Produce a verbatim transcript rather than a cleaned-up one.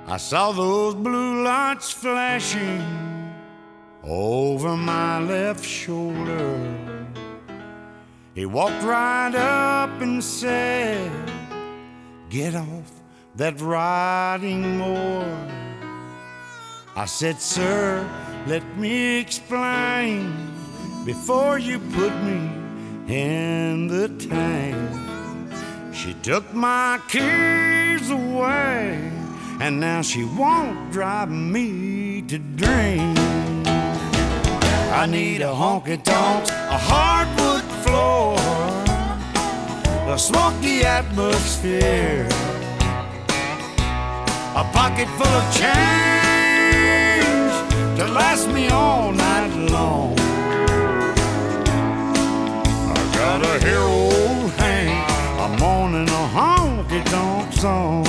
I saw those blue lights flashing over my left shoulder. He walked right up and said, "Get off that riding mower." I said, "Sir, let me explain before you put me in the tank." She took my keys away, and now she won't drive me to drink. I need a honky-tonk, a hardwood floor, a smoky atmosphere, a pocket full of change to last me all night long. I gotta hear old Hank, I'm moaning a honky-tonk song.